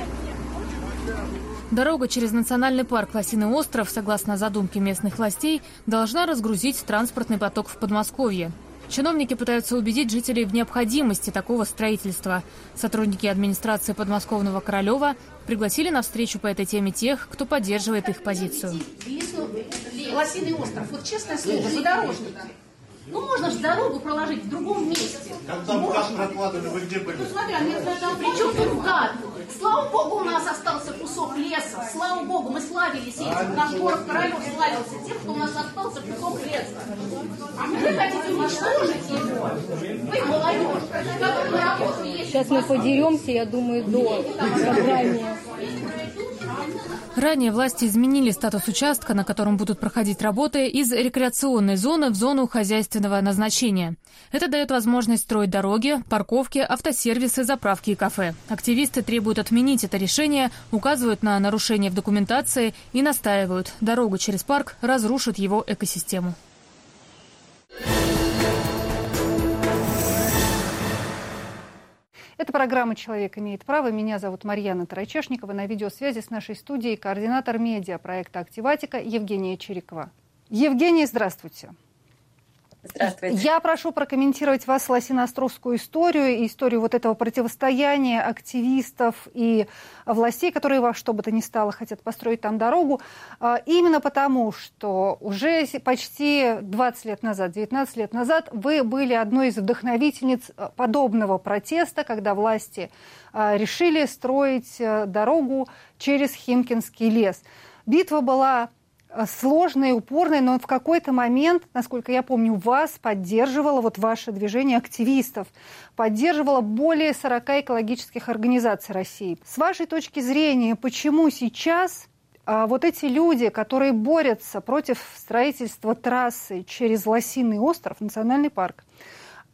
Дорога через национальный парк Лосиный остров, согласно задумке местных властей, должна разгрузить транспортный поток в Подмосковье. Чиновники пытаются убедить жителей в необходимости такого строительства. Сотрудники администрации подмосковного Королева пригласили на встречу по этой теме тех, кто поддерживает их позицию. Лосиный остров, вот честное слово, задорожник. Можно же дорогу проложить в другом месте. Когда МКАД прокладывали, вы где были? При чем тут МКАД? Слава богу, у нас остался кусок леса. Слава богу, мы славились этим. Наш город Королев славился тем, что у нас остался кусок леса. А вы хотите уничтожить его? Вы молодежь. Сейчас мы подеремся, я думаю, до собрания. Ранее власти изменили статус участка, на котором будут проходить работы, из рекреационной зоны в зону хозяйственного назначения. Это дает возможность строить дороги, парковки, автосервисы, заправки и кафе. Активисты требуют отменить это решение, указывают на нарушения в документации и настаивают, дорогу через парк разрушит его экосистему. Это программа «Человек имеет право». Меня зовут Марьяна Тарачешникова. На видеосвязи с нашей студией координатор медиа проекта «Активатика» Евгения Чирикова. Евгения, здравствуйте. Здравствуйте. Я прошу прокомментировать вас лосиноостровскую историю и историю вот этого противостояния активистов и властей, которые во что бы то ни стало хотят построить там дорогу. Именно потому, что уже почти 20 лет назад, 19 лет назад вы были одной из вдохновительниц подобного протеста, когда власти решили строить дорогу через Химкинский лес. Битва была сложной, упорной, но в какой-то момент, насколько я помню, вас поддерживало вот ваше движение активистов, поддерживало более 40 экологических организаций России. С вашей точки зрения, почему сейчас вот эти люди, которые борются против строительства трассы через Лосиный остров, национальный парк,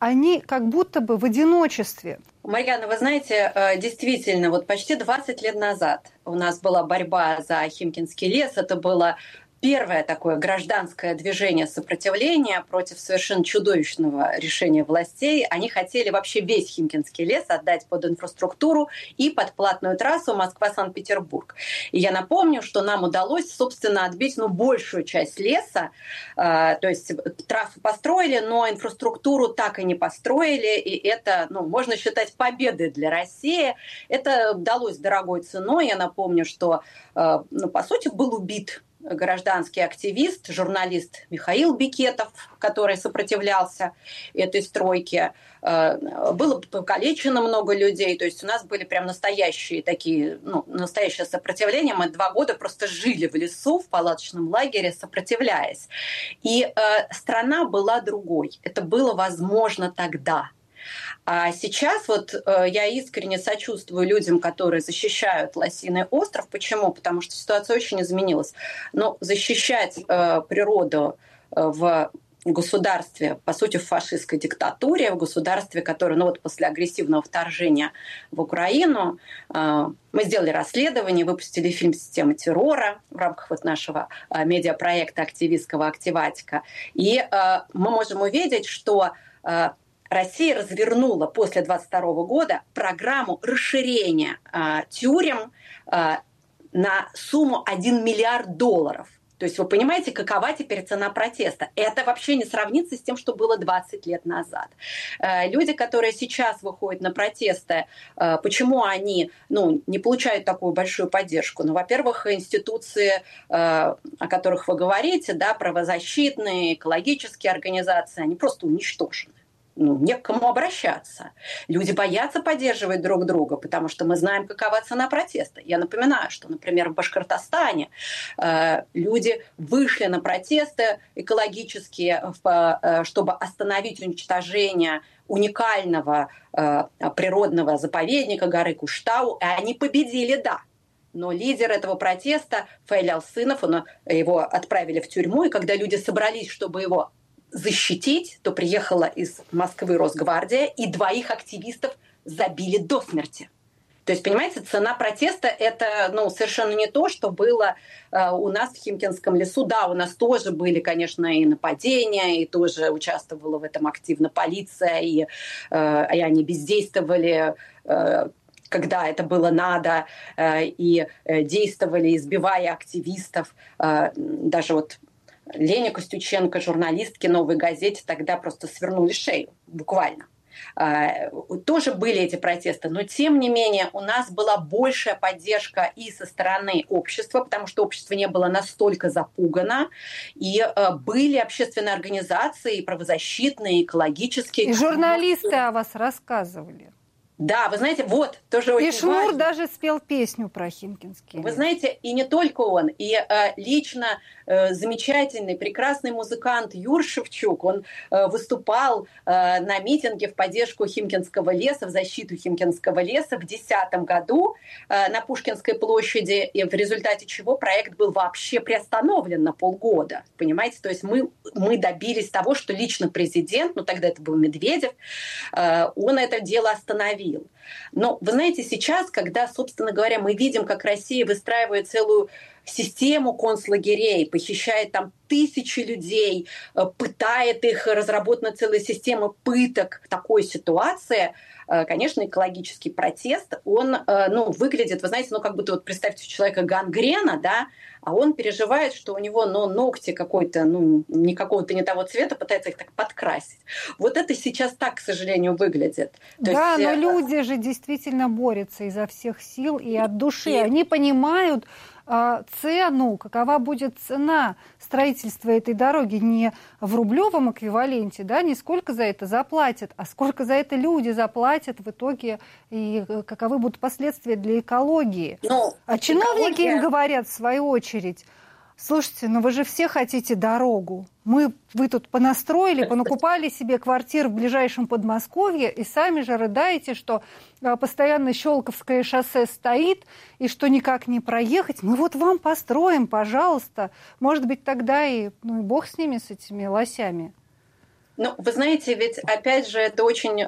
они как будто бы в одиночестве. Марьяна, вы знаете, действительно, вот почти 20 лет назад у нас была борьба за Химкинский лес. Это было первое такое гражданское движение сопротивления против совершенно чудовищного решения властей. Они хотели вообще весь Химкинский лес отдать под инфраструктуру и под платную трассу Москва-Санкт-Петербург. И я напомню, что нам удалось, собственно, отбить большую часть леса. То есть трассу построили, но инфраструктуру так и не построили. И это, можно считать победой для России. Это удалось дорогой ценой. Я напомню, что, по сути, был убит гражданский активист, журналист Михаил Бекетов, который сопротивлялся этой стройке. Было покалечено много людей. То есть у нас были прям настоящие такие, настоящее сопротивление. Мы 2 года просто жили в лесу, в палаточном лагере, сопротивляясь. И страна была другой. Это было возможно тогда. А сейчас я искренне сочувствую людям, которые защищают Лосиный остров. Почему? Потому что ситуация очень изменилась. Но защищать природу в государстве, по сути, в фашистской диктатуре, в государстве, которое, после агрессивного вторжения в Украину, мы сделали расследование, выпустили фильм «Система террора» в рамках нашего медиапроекта активистского «Активатика». И мы можем увидеть, что Россия развернула после 2022 года программу расширения тюрем на сумму $1 миллиард. То есть вы понимаете, какова теперь цена протеста? Это вообще не сравнится с тем, что было 20 лет назад. Люди, которые сейчас выходят на протесты, почему они не получают такую большую поддержку? Во-первых, институции, о которых вы говорите, правозащитные, экологические организации, они просто уничтожены. Не к кому обращаться. Люди боятся поддерживать друг друга, потому что мы знаем, какова цена протеста. Я напоминаю, что, например, в Башкортостане люди вышли на протесты экологические, чтобы остановить уничтожение уникального природного заповедника горы Куштау, и они победили, да. Но лидер этого протеста, Фаиль Алсынов, его отправили в тюрьму, и когда люди собрались, чтобы его защитить, то приехала из Москвы Росгвардия, и 2 активистов забили до смерти. То есть, понимаете, цена протеста – это совершенно не то, что было у нас в Химкинском лесу. Да, у нас тоже были, конечно, и нападения, и тоже участвовала в этом активно полиция, и они бездействовали, когда это было надо, и действовали, избивая активистов. Даже Лене Костюченко, журналистке «Новой газете», тогда просто свернули шею, буквально. Тоже были эти протесты, но тем не менее у нас была большая поддержка и со стороны общества, потому что общество не было настолько запугано, и были общественные организации, и правозащитные, и экологические. И журналисты о вас рассказывали. Да, вы знаете, тоже очень важно. И Шнур важно. Даже спел песню про Химкинский лес. Вы знаете, и не только он, и лично замечательный, прекрасный музыкант Юр Шевчук, он выступал на митинге в поддержку Химкинского леса, в защиту Химкинского леса в 2010 году на Пушкинской площади, и в результате чего проект был вообще приостановлен на полгода. Понимаете, то есть мы добились того, что лично президент, тогда это был Медведев, он это дело остановил. Но вы знаете, сейчас, когда, собственно говоря, мы видим, как Россия выстраивает целую систему концлагерей, похищает там тысячи людей, пытает их, разработана целая система пыток. В такой ситуации, конечно, экологический протест, он выглядит, вы знаете, как будто представьте у человека гангрена, да, а он переживает, что у него ногти какой-то, не какого-то не того цвета, пытается их так подкрасить. Это сейчас так, к сожалению, выглядит. Да, но люди же действительно борются изо всех сил и от души. Они понимают цену, какова будет цена строительства этой дороги не в рублевом эквиваленте, да, не сколько за это заплатят, а сколько за это люди заплатят в итоге и каковы будут последствия для экологии. А чиновники им говорят в свою очередь: слушайте, вы же все хотите дорогу. Вы тут понастроили, понакупали себе квартир в ближайшем Подмосковье и сами же рыдаете, что постоянно Щелковское шоссе стоит и что никак не проехать. Мы вам построим, пожалуйста. Может быть, тогда и бог с ними, с этими лосями. Ну, вы знаете, ведь, опять же, это очень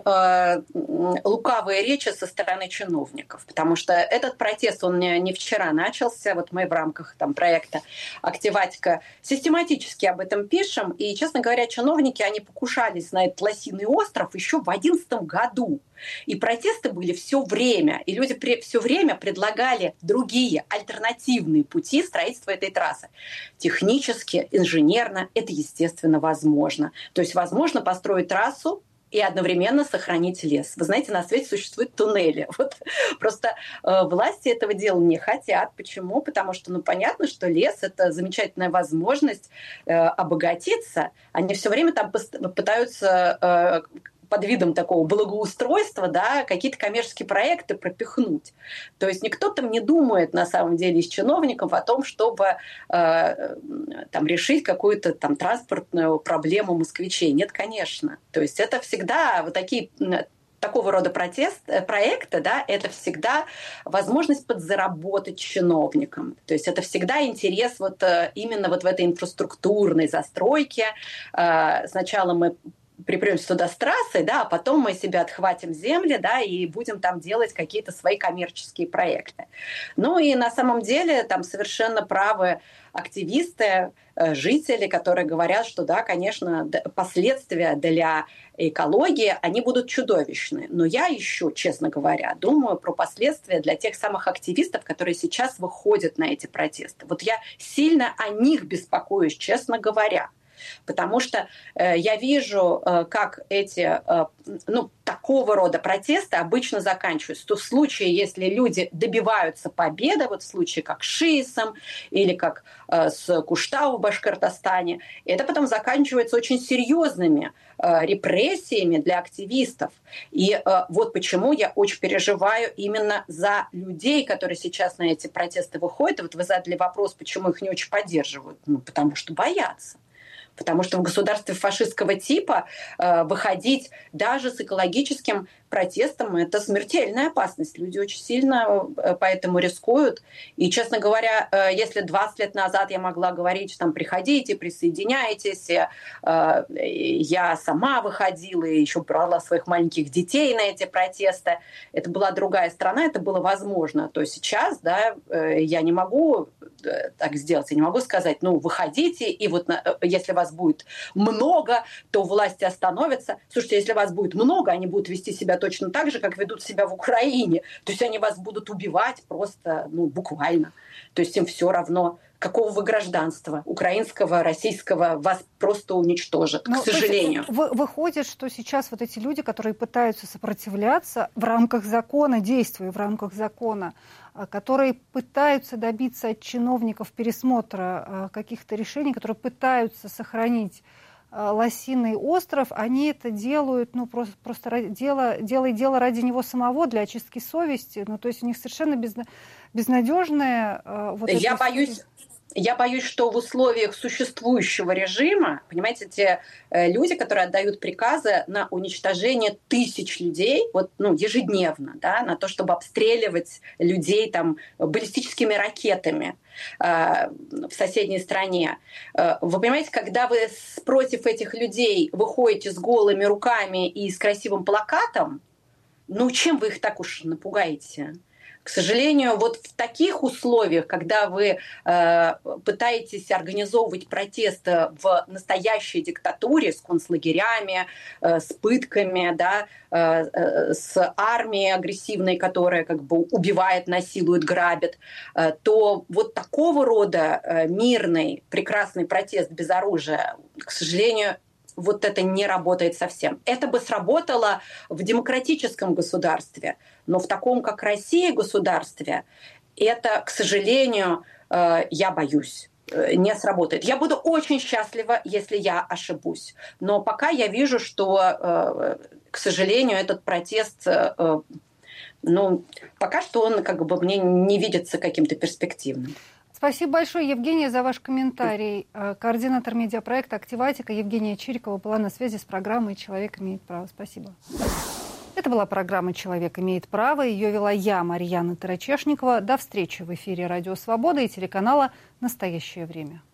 лукавые речи со стороны чиновников, потому что этот протест, он не вчера начался, вот мы в рамках там проекта «Активатика» систематически об этом пишем, и, честно говоря, чиновники, они покушались на этот Лосиный остров еще в 2011 году. И протесты были все время, и люди все время предлагали другие альтернативные пути строительства этой трассы. Технически, инженерно это, естественно, возможно. То есть возможно построить трассу и одновременно сохранить лес. Вы знаете, на свете существуют туннели. Вот просто власти этого дела не хотят. Почему? Потому что, понятно, что лес — это замечательная возможность обогатиться. Они все время там пытаются под видом такого благоустройства, да, какие-то коммерческие проекты пропихнуть. То есть никто там не думает, на самом деле, из чиновников о том, чтобы там решить какую-то там транспортную проблему москвичей. Нет, конечно. То есть это всегда вот такого рода проекты, да, это всегда возможность подзаработать чиновникам. То есть это всегда интерес именно в этой инфраструктурной застройке. Сначала мы припремся туда с трассой, да, а потом мы себе отхватим земли, да, и будем там делать какие-то свои коммерческие проекты. Ну и на самом деле там совершенно правы активисты, жители, которые говорят, что да, конечно, последствия для экологии, они будут чудовищны. Но я еще, честно говоря, думаю про последствия для тех самых активистов, которые сейчас выходят на эти протесты. Вот я сильно о них беспокоюсь, честно говоря. Потому что я вижу, как эти такого рода протесты обычно заканчиваются. То в случае, если люди добиваются победы, вот в случае как с ШИСом или как с Куштау в Башкортостане, это потом заканчивается очень серьезными репрессиями для активистов. И вот почему я очень переживаю именно за людей, которые сейчас на эти протесты выходят. И вот вы задали вопрос, почему их не очень поддерживают. Потому что боятся. Потому что в государстве фашистского типа выходить даже с экологическим протестом — это смертельная опасность. Люди очень сильно поэтому рискуют. И, честно говоря, если 20 лет назад я могла говорить, что там приходите, присоединяйтесь, я сама выходила и еще брала своих маленьких детей на эти протесты, это была другая страна, это было возможно. То сейчас, да, я не могу так сделать, я не могу сказать, выходите, и вот если вас будет много, то власти остановятся. Слушайте, если вас будет много, они будут вести себя точно так же, как ведут себя в Украине. То есть они вас будут убивать просто, буквально. То есть им все равно, какого вы гражданства, украинского, российского, вас просто уничтожат, к сожалению. Выходит, что сейчас вот эти люди, которые пытаются сопротивляться в рамках закона, действуя в рамках закона, которые пытаются добиться от чиновников пересмотра каких-то решений, которые пытаются сохранить Лосиный остров, они это делают, просто дело ради него самого, для очистки совести. То есть у них совершенно безнадежная... Я боюсь, что в условиях существующего режима, понимаете, те люди, которые отдают приказы на уничтожение тысяч людей ежедневно, да, на то, чтобы обстреливать людей там баллистическими ракетами в соседней стране. Вы понимаете, когда вы против этих людей выходите с голыми руками и с красивым плакатом, чем вы их так уж напугаете? К сожалению, вот в таких условиях, когда вы пытаетесь организовывать протесты в настоящей диктатуре с концлагерями, с пытками, да, с армией агрессивной, которая убивает, насилует, грабит, то вот такого рода мирный, прекрасный протест без оружия, к сожалению, вот это не работает совсем. Это бы сработало в демократическом государстве, но в таком, как Россия, государстве, это, к сожалению, я боюсь, не сработает. Я буду очень счастлива, если я ошибусь. Но пока я вижу, что, к сожалению, этот протест, пока что он мне не видится каким-то перспективным. Спасибо большое, Евгения, за ваш комментарий. Координатор медиапроекта «Активатика» Евгения Чирикова была на связи с программой «Человек имеет право». Спасибо. Это была программа «Человек имеет право». Ее вела я, Марьяна Тарачешникова. До встречи в эфире «Радио Свобода» и телеканала «Настоящее время».